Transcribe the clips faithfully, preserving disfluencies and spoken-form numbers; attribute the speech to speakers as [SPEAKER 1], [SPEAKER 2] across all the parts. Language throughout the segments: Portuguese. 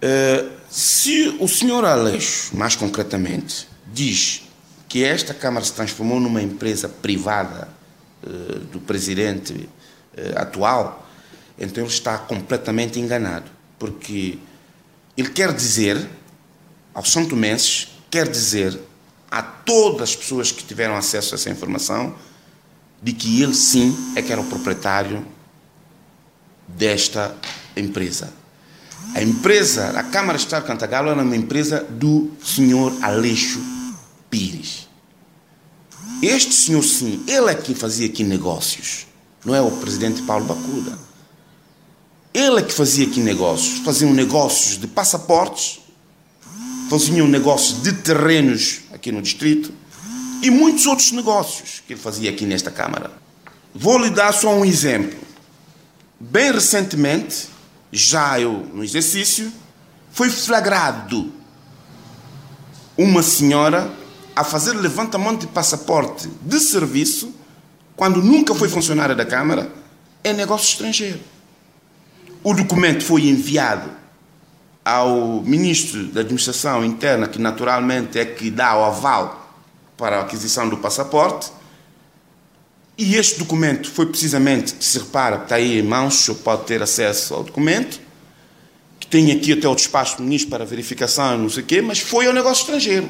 [SPEAKER 1] Uh, se o senhor Aleixo, mais concretamente, diz que esta Câmara se transformou numa empresa privada uh, do presidente uh, atual, então ele está completamente enganado, porque ele quer dizer aos santomenses, quer dizer a todas as pessoas que tiveram acesso a essa informação, de que ele sim é que era o proprietário desta empresa. A empresa, a Câmara de Estado de Cantagalo, era uma empresa do senhor Aleixo Pires. Este senhor sim, ele é quem fazia aqui negócios, não é o presidente Paulo Bacura. Ele é que fazia aqui negócios, faziam negócios de passaportes, faziam negócios de terrenos aqui no distrito e muitos outros negócios que ele fazia aqui nesta Câmara. Vou lhe dar só um exemplo. Bem recentemente, já eu no exercício, foi flagrado uma senhora a fazer levantamento de passaporte de serviço quando nunca foi funcionária da Câmara em negócio estrangeiro. O documento foi enviado ao Ministro da Administração Interna, que naturalmente é que dá o aval para a aquisição do passaporte, e este documento foi precisamente, se repara, está aí em mãos, o senhor pode ter acesso ao documento, que tem aqui até o despacho do Ministro para verificação, não sei o quê, mas foi ao negócio estrangeiro.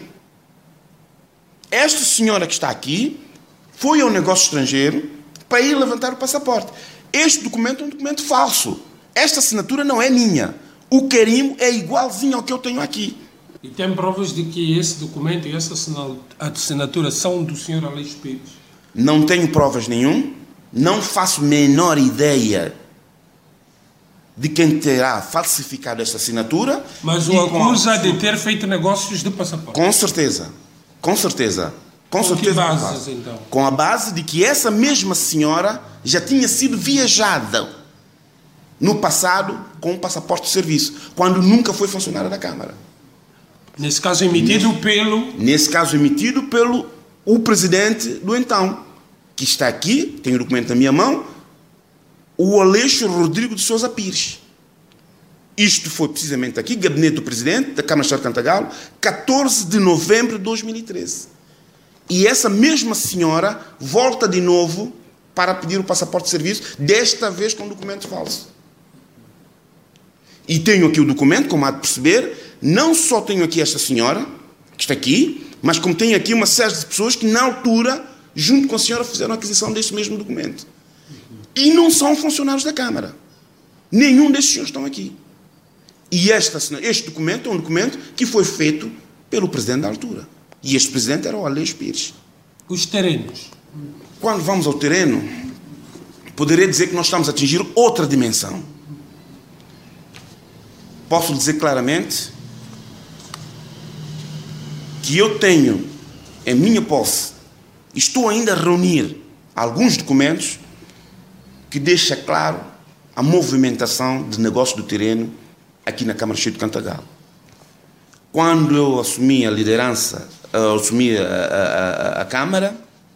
[SPEAKER 1] Esta senhora que está aqui foi ao negócio estrangeiro para ir levantar o passaporte. Este documento é um documento falso. Esta assinatura não é minha. O carimbo é igualzinho ao que eu tenho aqui.
[SPEAKER 2] E tem provas de que esse documento e essa assinatura são do senhor Aleixo Pires?
[SPEAKER 1] Não tenho provas nenhum. Não faço menor ideia de quem terá falsificado esta assinatura.
[SPEAKER 2] Mas o acusa de ter feito negócios de passaporte?
[SPEAKER 1] Com certeza. Com certeza. Com,
[SPEAKER 2] Com
[SPEAKER 1] certeza.
[SPEAKER 2] que bases, então?
[SPEAKER 1] Com a base de que essa mesma senhora já tinha sido viajada no passado com um passaporte de serviço, quando nunca foi funcionária da Câmara.
[SPEAKER 2] Nesse caso emitido nesse, pelo...
[SPEAKER 1] Nesse caso emitido pelo o presidente do então, que está aqui, tem o documento na minha mão, o Aleixo Rodrigo de Sousa Pires. Isto foi precisamente aqui, gabinete do presidente da Câmara de Estado de Cantagalo, catorze de novembro de dois mil e treze. E essa mesma senhora volta de novo para pedir o passaporte de serviço, desta vez com documento falso. E tenho aqui o documento, como há de perceber, não só tenho aqui esta senhora, que está aqui, mas como tenho aqui uma série de pessoas que, na altura, junto com a senhora, fizeram a aquisição deste mesmo documento. E não são funcionários da Câmara. Nenhum destes senhores estão aqui. E esta, este documento é um documento que foi feito pelo presidente da altura. E este presidente era o Aleixo Pires.
[SPEAKER 2] Os terrenos.
[SPEAKER 1] Quando vamos ao terreno, poderia dizer que nós estamos a atingir outra dimensão. Posso dizer claramente que eu tenho em minha posse, estou ainda a reunir alguns documentos que deixam claro a movimentação de negócio do terreno aqui na Câmara de Cantagalo. Quando eu assumi a liderança, eu assumi a, a, a Câmara,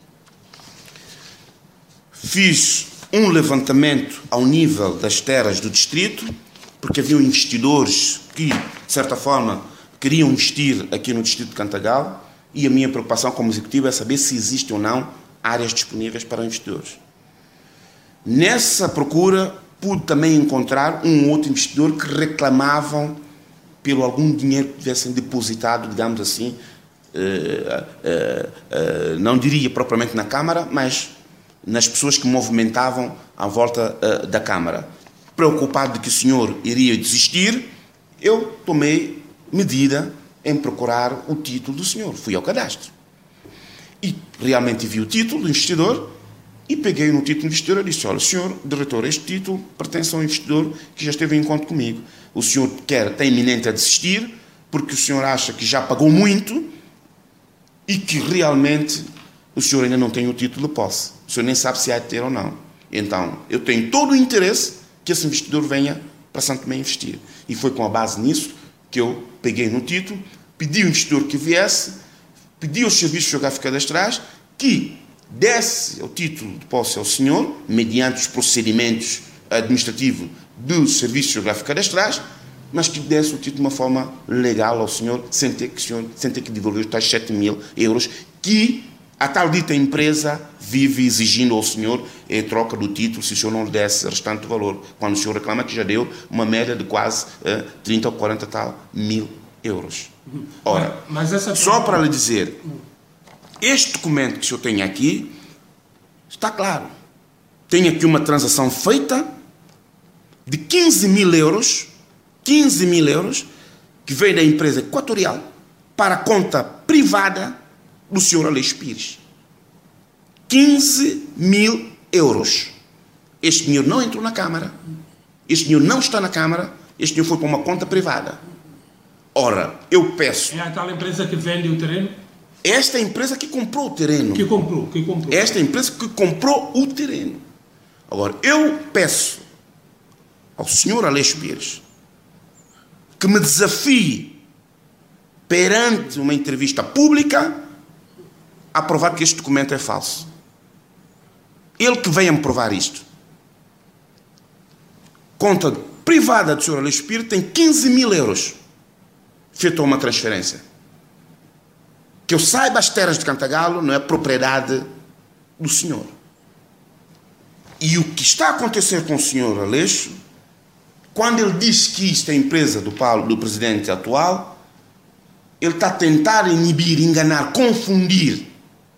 [SPEAKER 1] fiz um levantamento ao nível das terras do distrito, porque haviam investidores que, de certa forma, queriam investir aqui no distrito de Cantagalo, e a minha preocupação como executivo é saber se existem ou não áreas disponíveis para investidores. Nessa procura, pude também encontrar um outro investidor que reclamavam pelo algum dinheiro que tivessem depositado, digamos assim, eh, eh, eh, não diria propriamente na Câmara, mas nas pessoas que movimentavam à volta eh, da Câmara. Preocupado de que o senhor iria desistir, eu tomei medida em procurar o título do senhor. Fui ao cadastro. E realmente vi o título do investidor e peguei no título do investidor e disse: olha, senhor diretor, este título pertence a um investidor que já esteve em encontro comigo. O senhor quer, está iminente a desistir porque o senhor acha que já pagou muito e que realmente o senhor ainda não tem o título de posse. O senhor nem sabe se há de ter ou não. Então, eu tenho todo o interesse que esse investidor venha para Santo Tomé investir. E foi com a base nisso que eu peguei no título, pedi ao investidor que viesse, pedi aos serviços geográficos cadastrais que desse o título de posse ao senhor, mediante os procedimentos administrativos dos serviços geográficos cadastrais, mas que desse o título de uma forma legal ao senhor, sem ter que, senhor, sem ter que devolver os tais sete mil euros, que a tal dita empresa vive exigindo ao senhor em troca do título, se o senhor não lhe desse restante valor, quando o senhor reclama que já deu uma média de quase eh, trinta ou quarenta tal mil euros. Ora,
[SPEAKER 2] mas essa...
[SPEAKER 1] só para lhe dizer, este documento que o senhor tem aqui está claro. Tem aqui uma transação feita de quinze mil euros, quinze mil euros, que veio da empresa equatorial para a conta privada do senhor Aleixo Pires. quinze mil euros. Este dinheiro não entrou na Câmara. Este dinheiro não está na Câmara. Este dinheiro foi para uma conta privada. Ora, eu peço...
[SPEAKER 2] É a tal empresa que vende o terreno?
[SPEAKER 1] Esta empresa que comprou o terreno.
[SPEAKER 2] Que comprou, que comprou.
[SPEAKER 1] Esta empresa que comprou o terreno. Agora, eu peço ao senhor Aleixo Pires que me desafie perante uma entrevista pública a provar que este documento é falso. Ele que venha me provar isto. Conta privada do senhor Aleixo Pires tem quinze mil euros feito uma transferência. Que eu saiba, as terras de Cantagalo não é propriedade do senhor. E o que está a acontecer com o senhor Aleixo, quando ele diz que isto é empresa do Paulo, do presidente atual, ele está a tentar inibir, enganar, confundir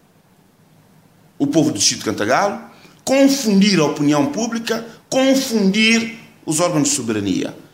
[SPEAKER 1] o povo do distrito de Cantagalo, confundir a opinião pública, confundir os órgãos de soberania.